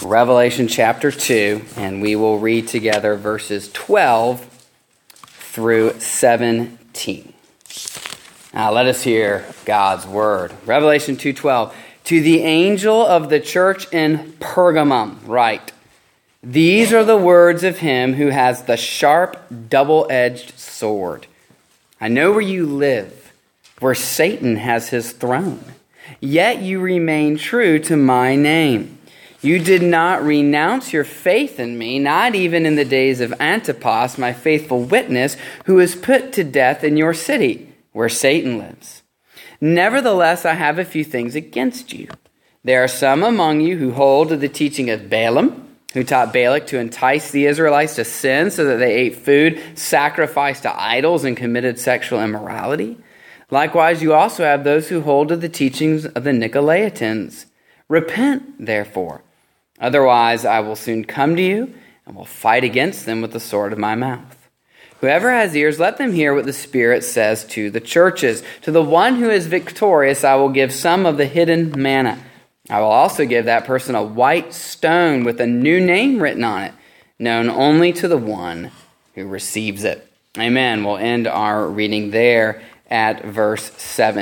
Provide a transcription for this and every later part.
Revelation chapter 2, and we will read together verses 12 through 17. Now let us hear God's word. Revelation 2:12. To the angel of the church in Pergamum write, these are the words of him who has the sharp, double-edged sword. I know where you live, where Satan has his throne. Yet you remain true to my name. You did not renounce your faith in me, not even in the days of Antipas, my faithful witness, who was put to death in your city, where Satan lives. Nevertheless, I have a few things against you. There are some among you who hold to the teaching of Balaam, who taught Balak to entice the Israelites to sin so that they ate food sacrificed to idols and committed sexual immorality. Likewise, you also have those who hold to the teachings of the Nicolaitans. Repent, therefore. Otherwise, I will soon come to you and will fight against them with the sword of my mouth. Whoever has ears, let them hear what the Spirit says to the churches. To the one who is victorious, I will give some of the hidden manna. I will also give that person a white stone with a new name written on it, known only to the one who receives it. Amen. We'll end our reading there at verse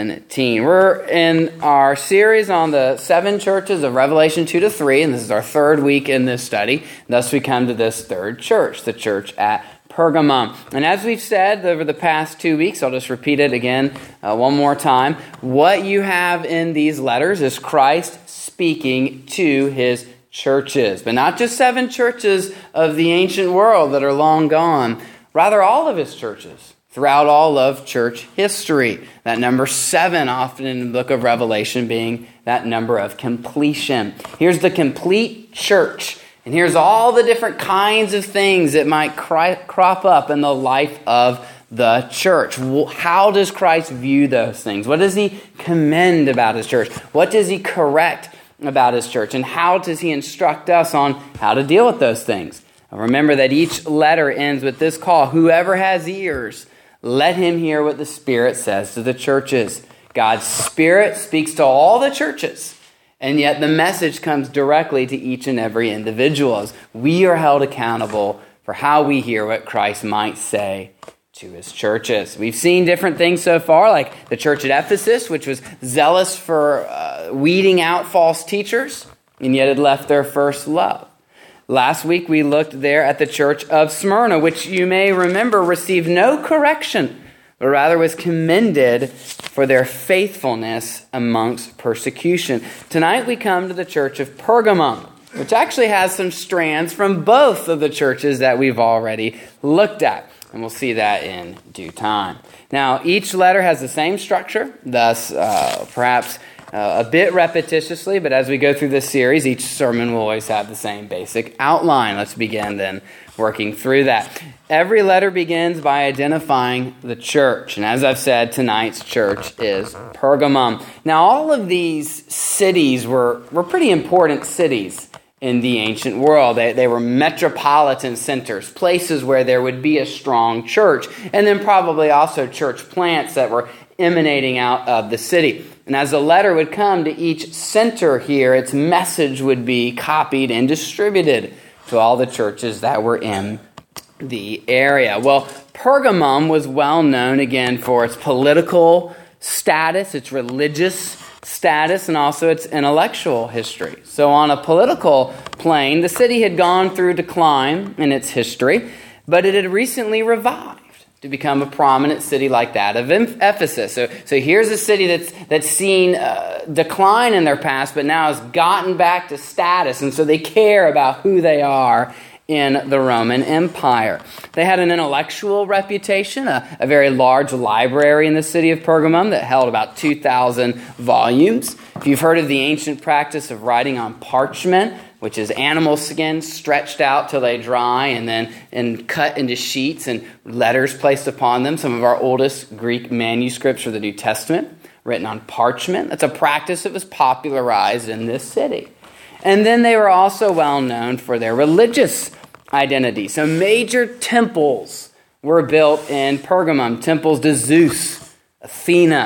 17. We're in our series on the 7 churches of Revelation 2-3, and this is our 3rd week in this study. Thus we come to this 3rd church, the church at Pergamum. And as we've said over the past 2 weeks, I'll just repeat it again one more time. What you have in these letters is Christ speaking to his churches, but not just 7 churches of the ancient world that are long gone, rather all of his churches throughout all of church history. That number 7 often in the book of Revelation being that number of completion. Here's the complete church, and here's all the different kinds of things that might crop up in the life of the church. How does Christ view those things? What does he commend about his church? What does he correct about his church? And how does he instruct us on how to deal with those things? Remember that each letter ends with this call: whoever has ears, let him hear what the Spirit says to the churches. God's Spirit speaks to all the churches, and yet the message comes directly to each and every individual, as we are held accountable for how we hear what Christ might say to his churches. We've seen different things so far, like the church at Ephesus, which was zealous for weeding out false teachers, and yet had left their first love. Last week we looked there at the church of Smyrna, which you may remember received no correction, but rather was commended for their faithfulness amongst persecution. Tonight we come to the church of Pergamum, which actually has some strands from both of the churches that we've already looked at. And we'll see that in due time. Now, each letter has the same structure, thus perhaps a bit repetitiously, but as we go through this series, each sermon will always have the same basic outline. Let's begin then working through that. Every letter begins by identifying the church. And as I've said, tonight's church is Pergamum. Now, all of these cities were pretty important cities in the ancient world. They were metropolitan centers, places where there would be a strong church, and then probably also church plants that were emanating out of the city. And as the letter would come to each center here, its message would be copied and distributed to all the churches that were in the area. Well, Pergamum was well known again for its political status, its religious status, and also its intellectual history. So on a political plane, the city had gone through decline in its history, but it had recently revived to become a prominent city like that of Ephesus. So here's a city that's seen decline in their past, but now has gotten back to status, and so they care about who they are in the Roman Empire. They had an intellectual reputation, a very large library in the city of Pergamum that held about 2,000 volumes. If you've heard of the ancient practice of writing on parchment, which is animal skin stretched out till they dry and cut into sheets and letters placed upon them. Some of our oldest Greek manuscripts for the New Testament written on parchment. That's a practice that was popularized in this city. And then they were also well known for their religious identity. So major temples were built in Pergamum, temples to Zeus, Athena,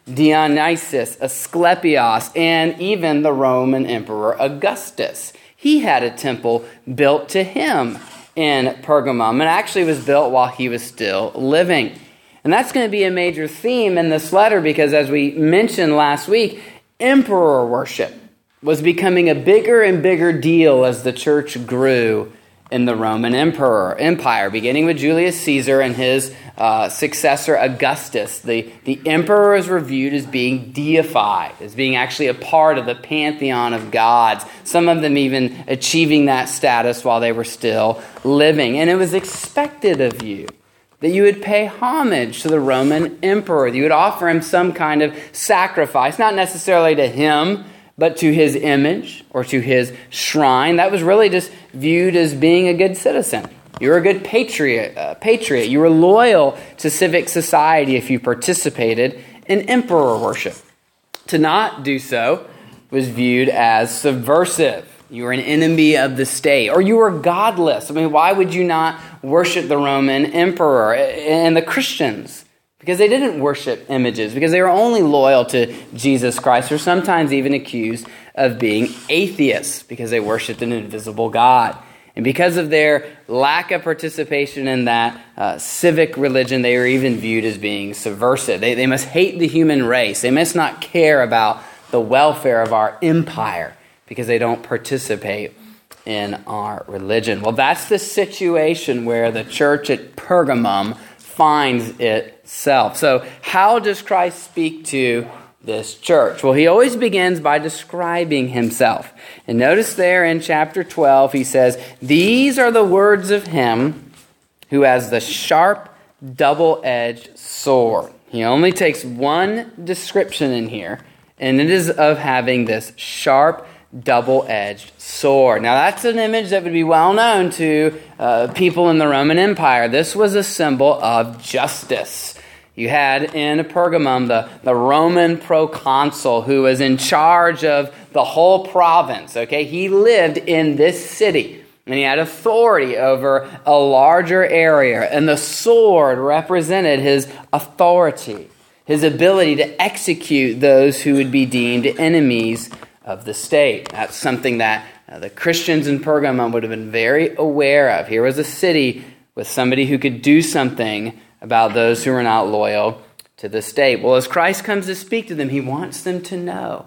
Dionysius, Asclepius, and even the Roman Emperor Augustus. He had a temple built to him in Pergamum, and actually was built while he was still living. And that's going to be a major theme in this letter because, as we mentioned last week, emperor worship was becoming a bigger and bigger deal as the church grew in the Roman Empire, beginning with Julius Caesar and his successor Augustus. The emperors were viewed as being deified, as being actually a part of the pantheon of gods, some of them even achieving that status while they were still living. And it was expected of you that you would pay homage to the Roman emperor, that you would offer him some kind of sacrifice, not necessarily to him, but to his image or to his shrine. That was really just viewed as being a good citizen. You were a good patriot. You were loyal to civic society if you participated in emperor worship. To not do so was viewed as subversive. You were an enemy of the state, or you were godless. I mean, why would you not worship the Roman emperor and the Christians? Because they didn't worship images, because they were only loyal to Jesus Christ, or sometimes even accused of being atheists, because they worshiped an invisible God. And because of their lack of participation in that civic religion, they were even viewed as being subversive. They must hate the human race. They must not care about the welfare of our empire, because they don't participate in our religion. Well, that's the situation where the church at Pergamum finds itself. So how does Christ speak to this church? Well, he always begins by describing himself. And notice there in chapter 12, he says, "These are the words of him who has the sharp, double-edged sword." He only takes one description in here, and it is of having this sharp, double-edged sword. Now, that's an image that would be well known to people in the Roman Empire. This was a symbol of justice. You had in Pergamum the Roman proconsul who was in charge of the whole province. Okay, he lived in this city, and he had authority over a larger area. And the sword represented his authority, his ability to execute those who would be deemed enemies of the state. That's something that the Christians in Pergamum would have been very aware of. Here was a city with somebody who could do something about those who were not loyal to the state. Well, as Christ comes to speak to them, he wants them to know,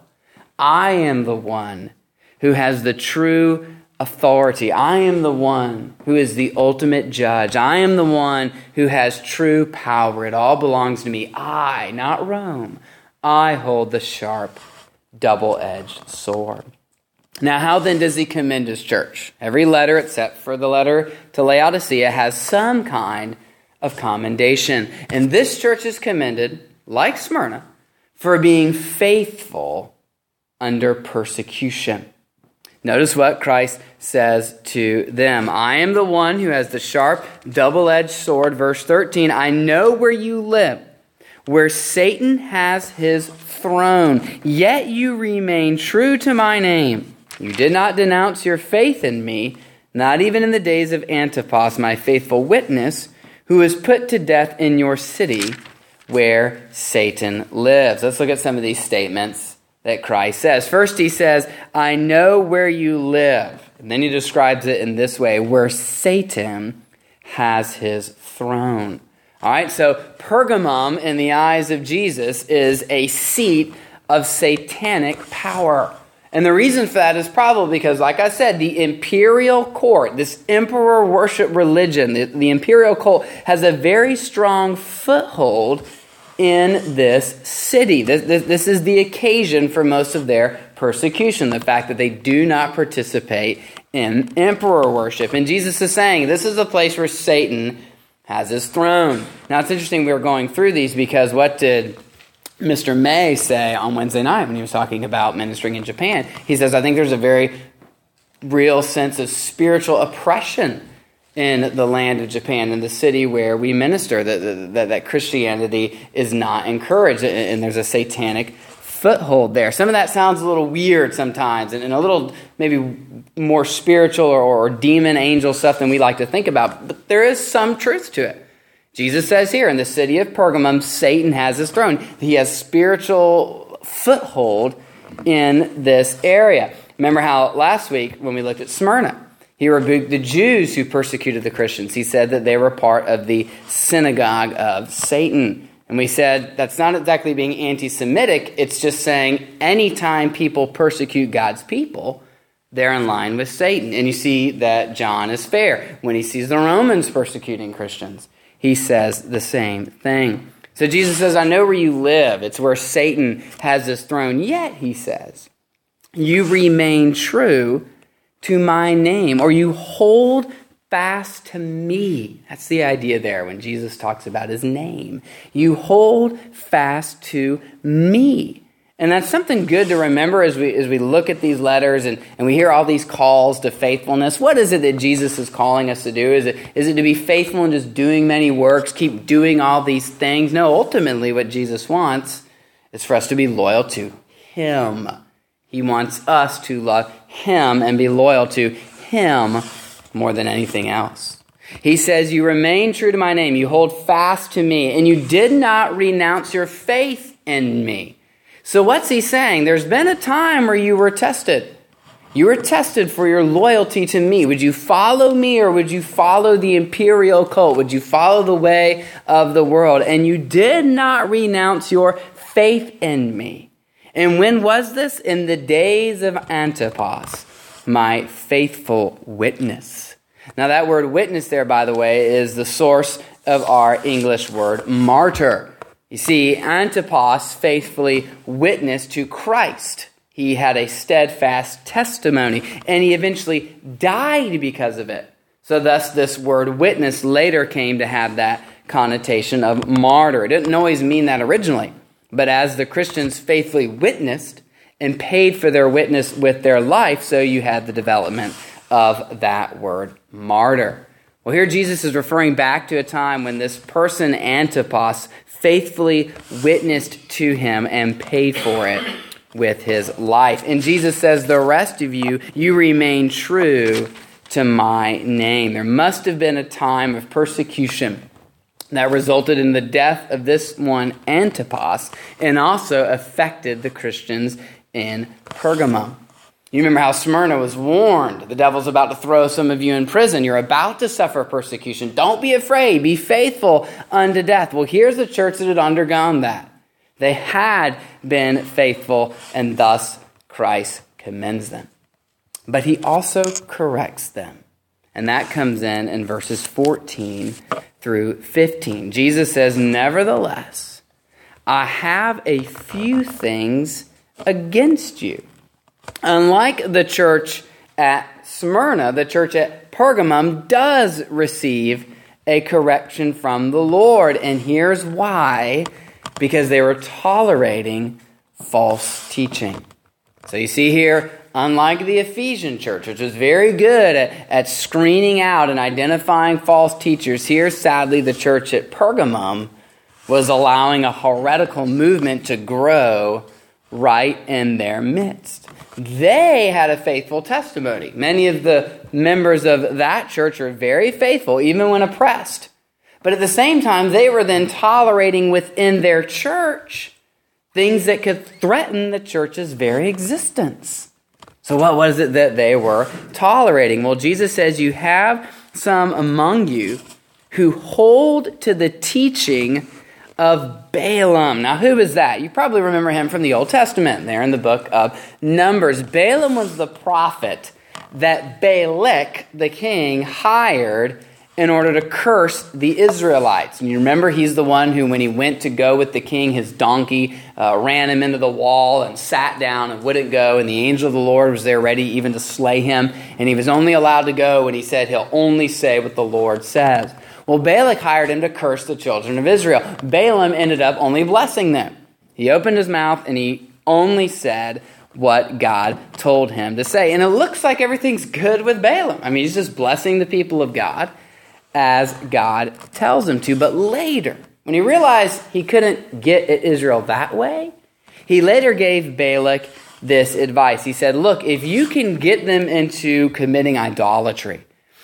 I am the one who has the true authority. I am the one who is the ultimate judge. I am the one who has true power. It all belongs to me. I, not Rome, I hold the sharp, double-edged sword. Now, how then does he commend his church? Every letter, except for the letter to Laodicea, has some kind of commendation. And this church is commended, like Smyrna, for being faithful under persecution. Notice what Christ says to them. I am the one who has the sharp, double-edged sword. Verse 13, I know where you live, where Satan has his throne, yet you remain true to my name. You did not denounce your faith in me, not even in the days of Antipas, my faithful witness, who was put to death in your city where Satan lives. Let's look at some of these statements that Christ says. First, he says, I know where you live. And then he describes it in this way, where Satan has his throne. All right, so Pergamum, in the eyes of Jesus, is a seat of satanic power. And the reason for that is probably because, like I said, the imperial court, this emperor worship religion, the imperial cult, has a very strong foothold in this city. This is the occasion for most of their persecution, the fact that they do not participate in emperor worship. And Jesus is saying, this is a place where Satan has his throne. Now, it's interesting we were going through these because what did Mr. May say on Wednesday night when he was talking about ministering in Japan? He says, I think there's a very real sense of spiritual oppression in the land of Japan, in the city where we minister, that Christianity is not encouraged, and there's a satanic foothold there. Some of that sounds a little weird sometimes, and a little maybe more spiritual or demon angel stuff than we like to think about, but there is some truth to it. Jesus says here in the city of Pergamum, Satan has his throne. He has spiritual foothold in this area. Remember how last week when we looked at Smyrna, he rebuked the Jews who persecuted the Christians. He said that they were part of the synagogue of Satan. And we said that's not exactly being anti-Semitic. It's just saying anytime people persecute God's people, they're in line with Satan. And you see that John is fair. When he sees the Romans persecuting Christians, he says the same thing. So Jesus says, I know where you live. It's where Satan has his throne. Yet, he says, you remain true to my name, or you hold fast to me. That's the idea there when Jesus talks about his name. You hold fast to me. And that's something good to remember as we look at these letters and we hear all these calls to faithfulness. What is it that Jesus is calling us to do? Is it to be faithful in just doing many works, keep doing all these things? No, ultimately what Jesus wants is for us to be loyal to him. He wants us to love him and be loyal to him more than anything else. He says, you remain true to my name, you hold fast to me, and you did not renounce your faith in me. So what's he saying? There's been a time where you were tested. You were tested for your loyalty to me. Would you follow me or would you follow the imperial cult? Would you follow the way of the world? And you did not renounce your faith in me. And when was this? In the days of Antipas, my faithful witness. Now that word witness there, by the way, is the source of our English word martyr. You see, Antipas faithfully witnessed to Christ. He had a steadfast testimony, and he eventually died because of it. So thus this word witness later came to have that connotation of martyr. It didn't always mean that originally, but as the Christians faithfully witnessed and paid for their witness with their life, so you had the development of that word martyr. Well, here Jesus is referring back to a time when this person, Antipas, faithfully witnessed to him and paid for it with his life. And Jesus says, the rest of you, you remain true to my name. There must have been a time of persecution that resulted in the death of this one, Antipas, and also affected the Christians in Pergamum. You remember how Smyrna was warned. The devil's about to throw some of you in prison. You're about to suffer persecution. Don't be afraid. Be faithful unto death. Well, here's a church that had undergone that. They had been faithful, and thus Christ commends them. But he also corrects them. And that comes in verses 14 through 15. Jesus says, nevertheless, I have a few things against you. Unlike the church at Smyrna, the church at Pergamum does receive a correction from the Lord. And here's why. Because they were tolerating false teaching. So you see here, unlike the Ephesian church, which was very good at screening out and identifying false teachers, here, sadly, the church at Pergamum was allowing a heretical movement to grow right in their midst. They had a faithful testimony. Many of the members of that church are very faithful, even when oppressed. But at the same time, they were then tolerating within their church things that could threaten the church's very existence. So what was it that they were tolerating? Well, Jesus says, you have some among you who hold to the teaching of Balaam. Now, who is that? You probably remember him from the Old Testament there in the book of Numbers. Balaam was the prophet that Balak, the king, hired in order to curse the Israelites. And you remember he's the one who, when he went to go with the king, his donkey ran him into the wall and sat down and wouldn't go. And the angel of the Lord was there ready even to slay him. And he was only allowed to go when he said he'll only say what the Lord says. Well, Balak hired him to curse the children of Israel. Balaam ended up only blessing them. He opened his mouth and he only said what God told him to say. And it looks like everything's good with Balaam. I mean, he's just blessing the people of God as God tells him to. But later, when he realized he couldn't get at Israel that way, he later gave Balak this advice. He said, look, if you can get them into committing idolatry,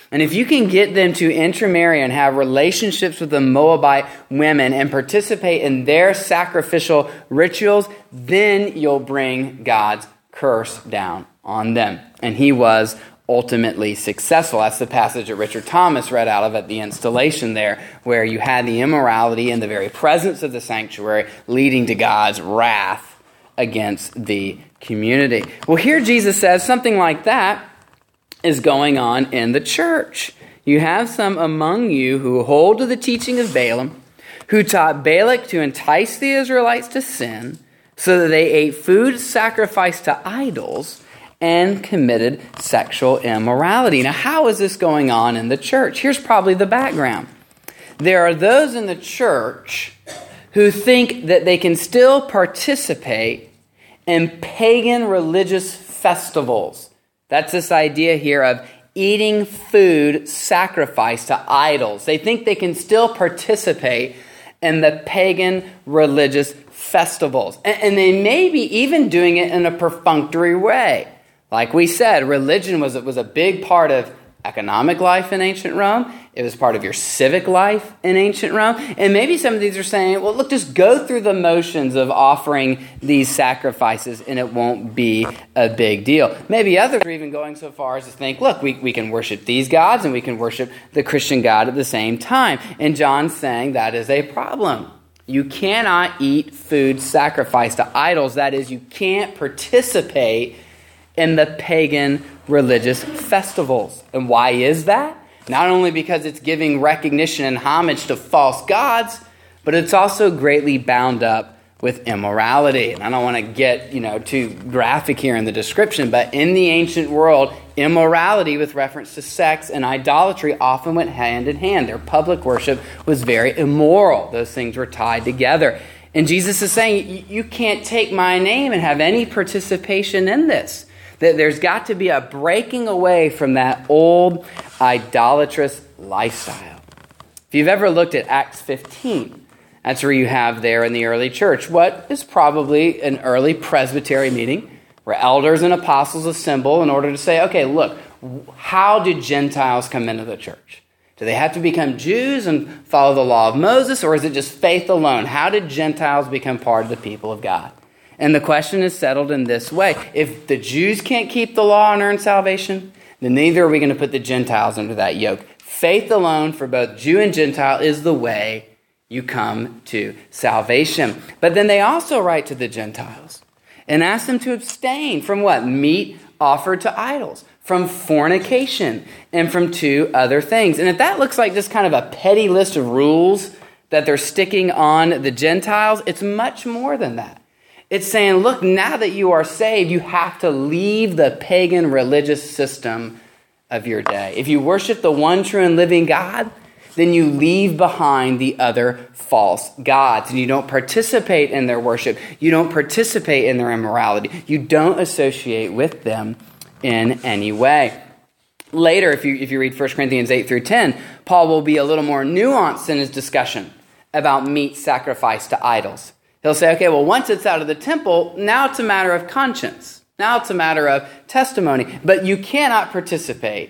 And if you can get them to intermarry and have relationships with the Moabite women and participate in their sacrificial rituals, then you'll bring God's curse down on them. And he was ultimately successful. That's the passage that Richard Thomas read out of at the installation there, where you had the immorality in the very presence of the sanctuary leading to God's wrath against the community. Well, here Jesus says something like that is going on in the church. You have some among you who hold to the teaching of Balaam, who taught Balak to entice the Israelites to sin, so that they ate food sacrificed to idols and committed sexual immorality. Now, how is this going on in the church? Here's probably the background. There are those in the church who think that they can still participate in pagan religious festivals. That's this idea here of eating food sacrificed to idols. They think they can still participate in the pagan religious festivals. And they may be even doing it in a perfunctory way. Like we said, religion was a big part of economic life in ancient Rome. It was part of your civic life in ancient Rome. And maybe some of these are saying, well, look, just go through the motions of offering these sacrifices and it won't be a big deal. Maybe others are even going so far as to think, look, we can worship these gods and we can worship the Christian God at the same time. And John's saying that is a problem. You cannot eat food sacrificed to idols. That is, you can't participate in the pagan religious festivals. And why is that? Not only because it's giving recognition and homage to false gods, but it's also greatly bound up with immorality. And I don't want to get, too graphic here in the description, but in the ancient world, immorality with reference to sex and idolatry often went hand in hand. Their public worship was very immoral. Those things were tied together. And Jesus is saying, you can't take my name and have any participation in this. That there's got to be a breaking away from that old idolatrous lifestyle. If you've ever looked at Acts 15, that's where you have there in the early church what is probably an early presbytery meeting where elders and apostles assemble in order to say, okay, look, how do Gentiles come into the church? Do they have to become Jews and follow the law of Moses, or is it just faith alone? How did Gentiles become part of the people of God? And the question is settled in this way. If the Jews can't keep the law and earn salvation, then neither are we going to put the Gentiles under that yoke. Faith alone for both Jew and Gentile is the way you come to salvation. But then they also write to the Gentiles and ask them to abstain from what? Meat offered to idols, from fornication, and from two other things. And if that looks like just kind of a petty list of rules that they're sticking on the Gentiles, it's much more than that. It's saying, look, now that you are saved, you have to leave the pagan religious system of your day. If you worship the one true and living God, then you leave behind the other false gods. And you don't participate in their worship. You don't participate in their immorality. You don't associate with them in any way. Later, if you read 1 Corinthians 8 through 10, Paul will be a little more nuanced in his discussion about meat sacrificed to idols. He'll say, okay, well, once it's out of the temple, now it's a matter of conscience. Now it's a matter of testimony. But you cannot participate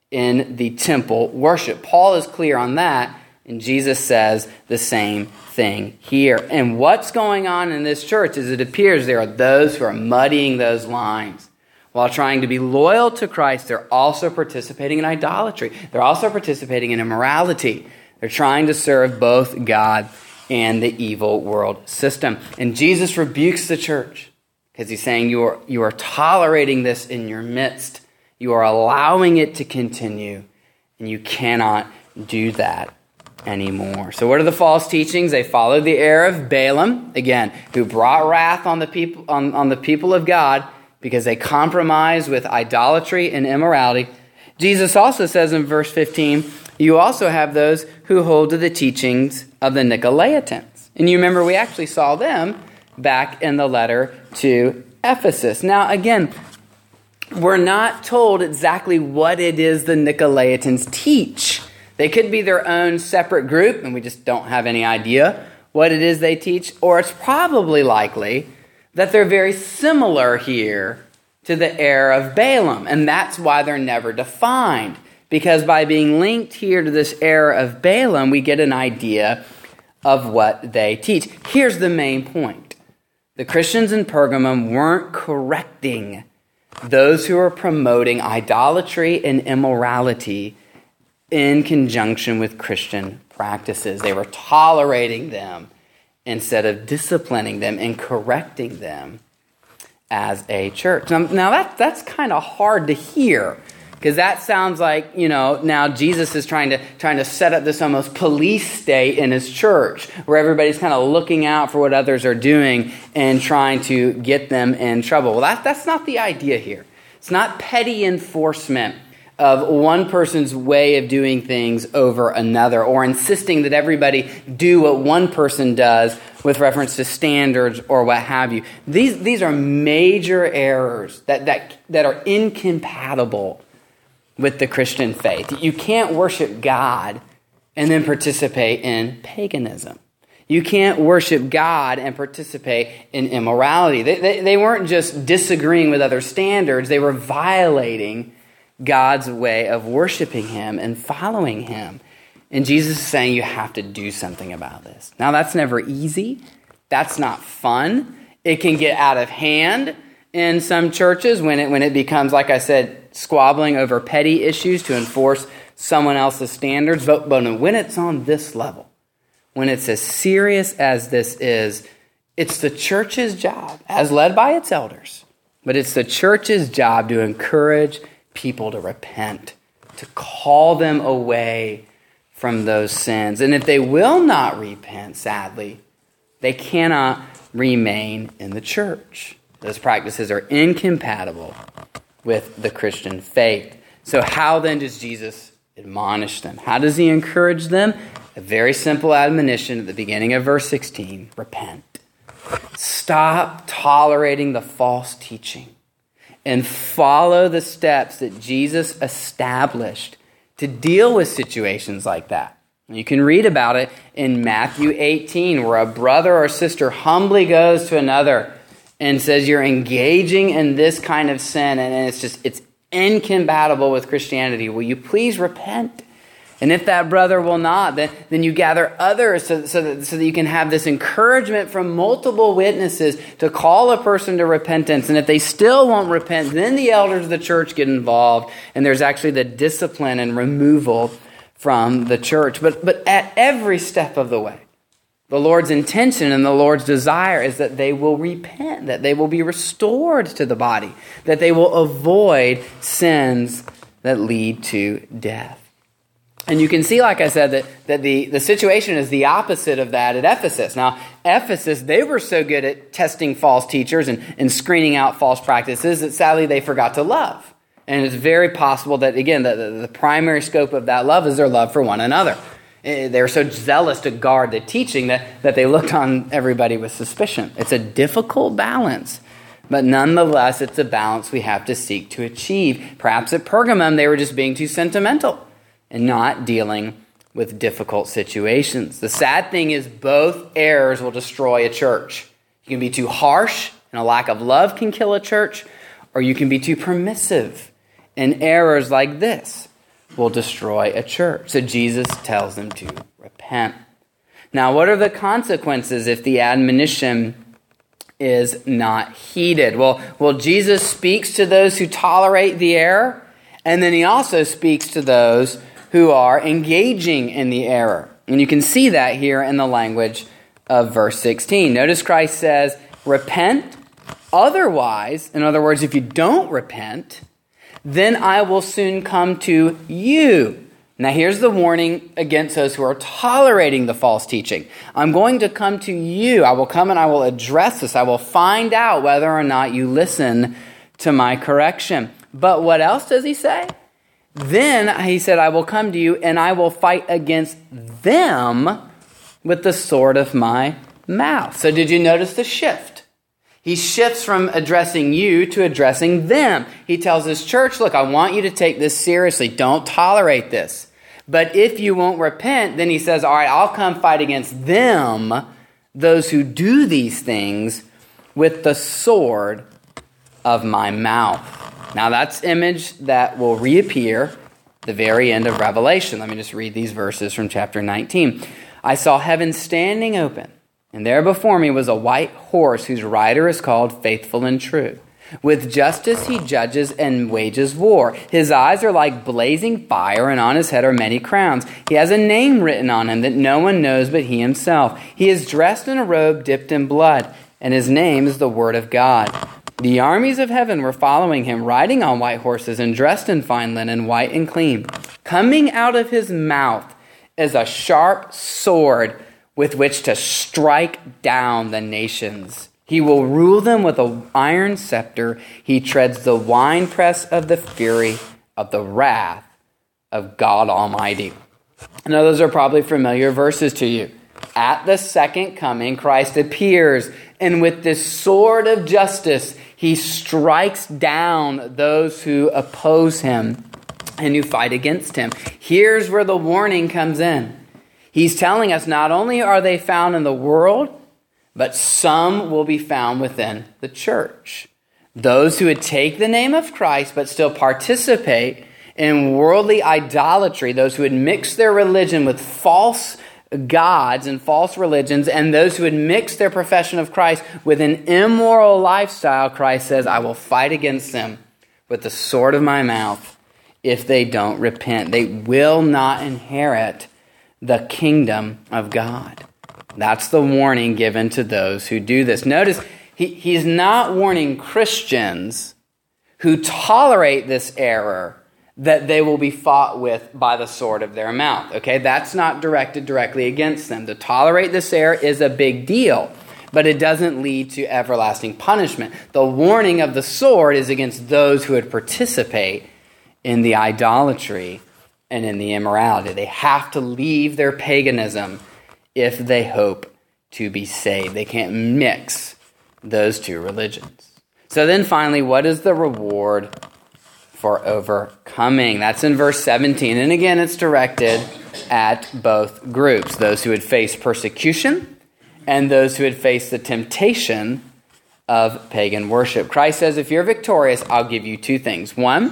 in the temple worship. Paul is clear on that, and Jesus says the same thing here. And what's going on in this church is it appears there are those who are muddying those lines. While trying to be loyal to Christ, they're also participating in idolatry. They're also participating in immorality. They're trying to serve both God and the evil world system. And Jesus rebukes the church because he's saying you are tolerating this in your midst. You are allowing it to continue, and you cannot do that anymore. So what are the false teachings? They follow the error of Balaam, again, who brought wrath on the people on the people of God because they compromised with idolatry and immorality. Jesus also says in verse 15, you also have those who hold to the teachings of the Nicolaitans. And you remember we actually saw them back in the letter to Ephesus. Now, again, we're not told exactly what it is the Nicolaitans teach. They could be their own separate group, and we just don't have any idea what it is they teach. Or it's probably likely that they're very similar here to the error of Balaam, and that's why they're never defined. because by being linked here to this error of Balaam, we get an idea of what they teach. Here's the main point. The Christians in Pergamum weren't correcting those who are promoting idolatry and immorality in conjunction with Christian practices. They were tolerating them instead of disciplining them and correcting them as a church. Now that's kind of hard to hear, because that sounds like, now Jesus is trying to set up this almost police state in his church where everybody's kind of looking out for what others are doing and trying to get them in trouble. Well, that's not the idea here. It's not petty enforcement of one person's way of doing things over another, or insisting that everybody do what one person does with reference to standards or what have you. These are major errors that are incompatible with the Christian faith. You can't worship God and then participate in paganism. You can't worship God and participate in immorality. They weren't just disagreeing with other standards, they were violating God's way of worshiping him and following him. And Jesus is saying you have to do something about this. Now, that's never easy. That's not fun. It can get out of hand in some churches when it becomes, like I said, squabbling over petty issues to enforce someone else's standards. But when it's on this level, when it's as serious as this is, it's the church's job, as led by its elders, but it's the church's job to encourage people to repent, to call them away from those sins. And if they will not repent, sadly, they cannot remain in the church. Those practices are incompatible with the Christian faith. So how then does Jesus admonish them? How does he encourage them? A very simple admonition at the beginning of verse 16, repent. Stop tolerating the false teaching and follow the steps that Jesus established to deal with situations like that. You can read about it in Matthew 18, where a brother or sister humbly goes to another and says, you're engaging in this kind of sin, and it's incompatible with Christianity. Will you please repent? And if that brother will not, then you gather others so that you can have this encouragement from multiple witnesses to call a person to repentance. And if they still won't repent, then the elders of the church get involved, and there's actually the discipline and removal from the church. But at every step of the way, the Lord's intention and the Lord's desire is that they will repent, that they will be restored to the body, that they will avoid sins that lead to death. And you can see, like I said, that the situation is the opposite of that at Ephesus. Now, Ephesus, they were so good at testing false teachers and screening out false practices that sadly they forgot to love. And it's very possible that, again, the primary scope of that love is their love for one another. They were so zealous to guard the teaching that they looked on everybody with suspicion. It's a difficult balance, but nonetheless, it's a balance we have to seek to achieve. Perhaps at Pergamum, they were just being too sentimental and not dealing with difficult situations. The sad thing is both errors will destroy a church. You can be too harsh, and a lack of love can kill a church, or you can be too permissive, and errors like this will destroy a church. So Jesus tells them to repent. Now, what are the consequences if the admonition is not heeded? Well, Jesus speaks to those who tolerate the error, and then he also speaks to those who are engaging in the error. And you can see that here in the language of verse 16. Notice Christ says, repent, otherwise, in other words, if you don't repent, then I will soon come to you. Now here's the warning against those who are tolerating the false teaching. I'm going to come to you. I will come and I will address this. I will find out whether or not you listen to my correction. But what else does he say? Then he said, I will come to you and I will fight against them with the sword of my mouth. So did you notice the shift? He shifts from addressing you to addressing them. He tells his church, look, I want you to take this seriously. Don't tolerate this. But if you won't repent, then he says, all right, I'll come fight against them, those who do these things, with the sword of my mouth. Now that's image that will reappear the very end of Revelation. Let me just read these verses from chapter 19. I saw heaven standing open, and there before me was a white horse whose rider is called Faithful and True. With justice he judges and wages war. His eyes are like blazing fire, and on his head are many crowns. He has a name written on him that no one knows but he himself. He is dressed in a robe dipped in blood, and his name is the Word of God. The armies of heaven were following him, riding on white horses and dressed in fine linen, white and clean. Coming out of his mouth is a sharp sword with which to strike down the nations. He will rule them with an iron scepter. He treads the winepress of the fury of the wrath of God Almighty. I know those are probably familiar verses to you. At the second coming, Christ appears, and with this sword of justice, he strikes down those who oppose him and who fight against him. Here's where the warning comes in. He's telling us not only are they found in the world, but some will be found within the church. Those who would take the name of Christ but still participate in worldly idolatry, those who would mix their religion with false gods and false religions, and those who would mix their profession of Christ with an immoral lifestyle, Christ says, I will fight against them with the sword of my mouth if they don't repent. They will not inherit the kingdom of God. That's the warning given to those who do this. Notice, he's not warning Christians who tolerate this error that they will be fought with by the sword of their mouth. Okay, that's not directed directly against them. To tolerate this error is a big deal, but it doesn't lead to everlasting punishment. The warning of the sword is against those who would participate in the idolatry and in the immorality. They have to leave their paganism if they hope to be saved. They can't mix those two religions. So then finally, what is the reward for overcoming? That's in verse 17. And again, it's directed at both groups, those who would face persecution and those who would face the temptation of pagan worship. Christ says, if you're victorious, I'll give you two things. One,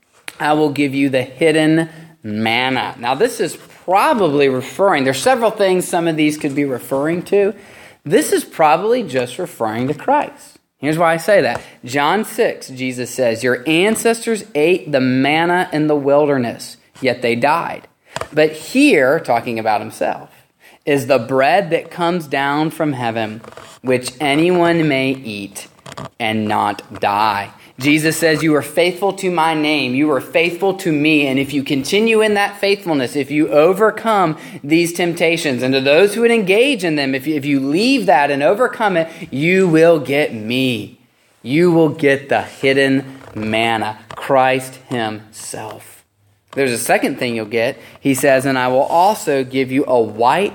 I will give you the hidden manna. Now, this is probably referring, there's several things some of these could be referring to. This is probably just referring to Christ. Here's why I say that. John 6, Jesus says, your ancestors ate the manna in the wilderness, yet they died. But here, talking about himself, is the bread that comes down from heaven, which anyone may eat and not die. Jesus says, you are faithful to my name. You are faithful to me. And if you continue in that faithfulness, if you overcome these temptations, and to those who would engage in them, if you leave that and overcome it, you will get me. You will get the hidden manna, Christ himself. There's a second thing you'll get. He says, and I will also give you a white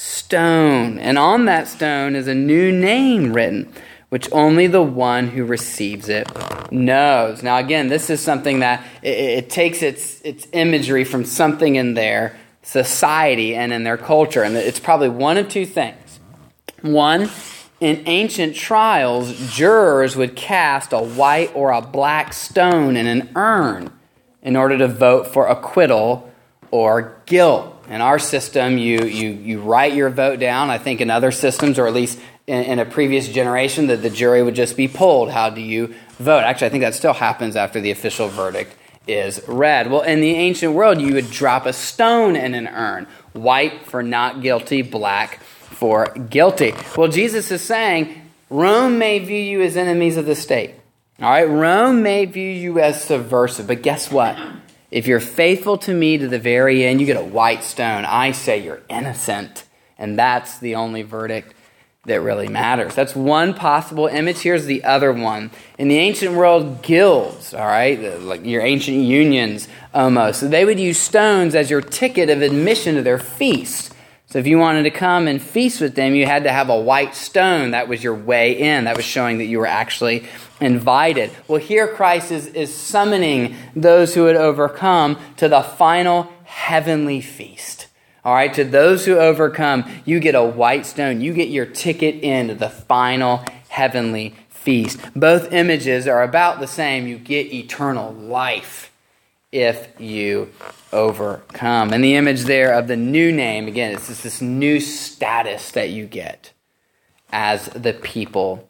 stone. And on that stone is a new name written, which only the one who receives it knows. Now again, this is something that it takes its imagery from something in their society and in their culture. And it's probably one of two things. One, in ancient trials, jurors would cast a white or a black stone in an urn in order to vote for acquittal or guilt. In our system, you write your vote down. I think in other systems, or at least in a previous generation, that the jury would just be polled. How do you vote? Actually, I think that still happens after the official verdict is read. Well, in the ancient world, you would drop a stone in an urn. White for not guilty, black for guilty. Well, Jesus is saying, Rome may view you as enemies of the state. All right, Rome may view you as subversive, but guess what? If you're faithful to me to the very end, you get a white stone. I say you're innocent. And that's the only verdict that really matters. That's one possible image. Here's the other one. In the ancient world, guilds, all right, like your ancient unions almost, so they would use stones as your ticket of admission to their feast. So if you wanted to come and feast with them, you had to have a white stone. That was your way in. That was showing that you were actually invited. Well, here Christ is summoning those who would overcome to the final heavenly feast. All right, to those who overcome, you get a white stone. You get your ticket into the final heavenly feast. Both images are about the same. You get eternal life if you overcome. And the image there of the new name, again, it's just this new status that you get as the people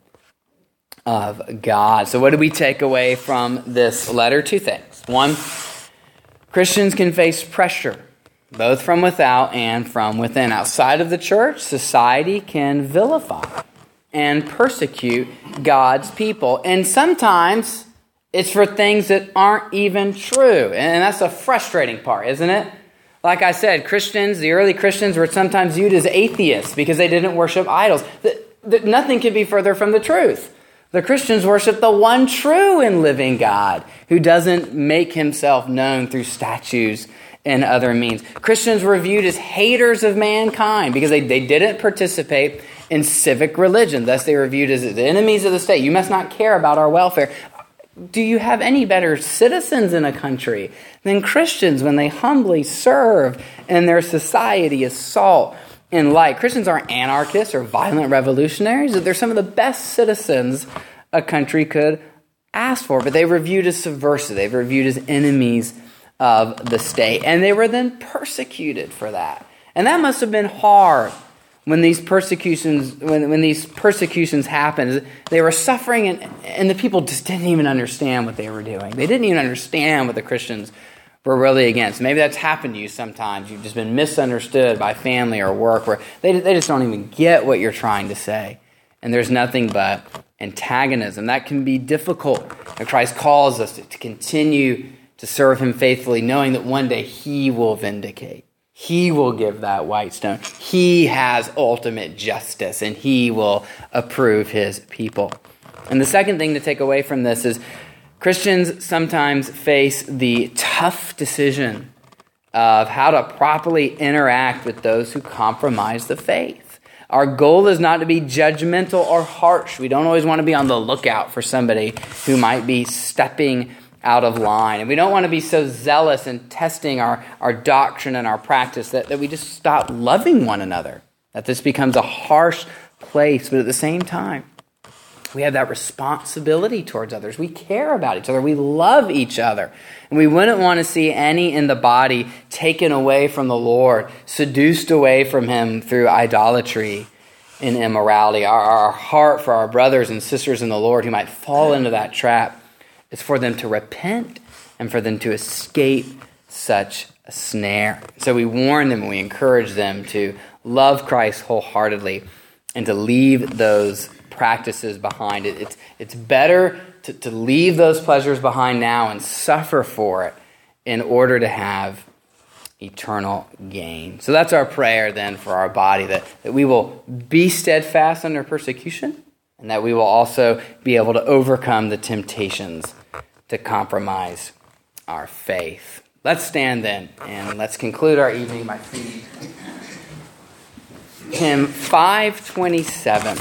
of God. So what do we take away from this letter? Two things. One, Christians can face pressure, both from without and from within. Outside of the church, society can vilify and persecute God's people. And sometimes it's for things that aren't even true. And that's a frustrating part, isn't it? Like I said, Christians, the early Christians were sometimes viewed as atheists because they didn't worship idols. Nothing could be further from the truth. The Christians worship the one true and living God who doesn't make himself known through statues and other means. Christians were viewed as haters of mankind because they didn't participate in civic religion. Thus, they were viewed as the enemies of the state. You must not care about our welfare. Do you have any better citizens in a country than Christians when they humbly serve and their society is salt and light? Christians aren't anarchists or violent revolutionaries. They're some of the best citizens a country could ask for, but they were viewed as subversive. They were viewed as enemies of the state, and they were then persecuted for that. And that must have been hard when these persecutions happened. They were suffering, and the people just didn't even understand what they were doing. They didn't even understand what the Christians were really against. Maybe that's happened to you sometimes. You've just been misunderstood by family or work, where they just don't even get what you're trying to say. And there's nothing but antagonism. That can be difficult. And Christ calls us to continue to serve him faithfully, knowing that one day he will vindicate. He will give that white stone. He has ultimate justice, and he will approve his people. And the second thing to take away from this is Christians sometimes face the tough decision of how to properly interact with those who compromise the faith. Our goal is not to be judgmental or harsh. We don't always want to be on the lookout for somebody who might be stepping out of line. And we don't want to be so zealous in testing our doctrine and our practice that we just stop loving one another, that this becomes a harsh place. But at the same time, we have that responsibility towards others. We care about each other. We love each other. And we wouldn't want to see any in the body taken away from the Lord, seduced away from him through idolatry and immorality. Our heart for our brothers and sisters in the Lord who might fall into that trap is for them to repent and for them to escape such a snare. So we warn them and we encourage them to love Christ wholeheartedly and to leave those practices behind. It's better to leave those pleasures behind now and suffer for it in order to have eternal gain. So that's our prayer then for our body, that we will be steadfast under persecution, and that we will also be able to overcome the temptations to compromise our faith. Let's stand then, and let's conclude our evening by singing hymn 527.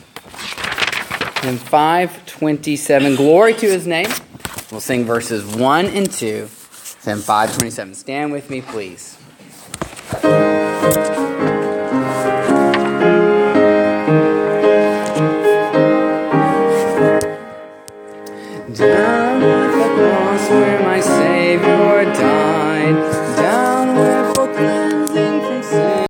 Hymn 527, Glory to his name. We'll sing verses 1 and 2. Hymn 527. Stand with me, please. Down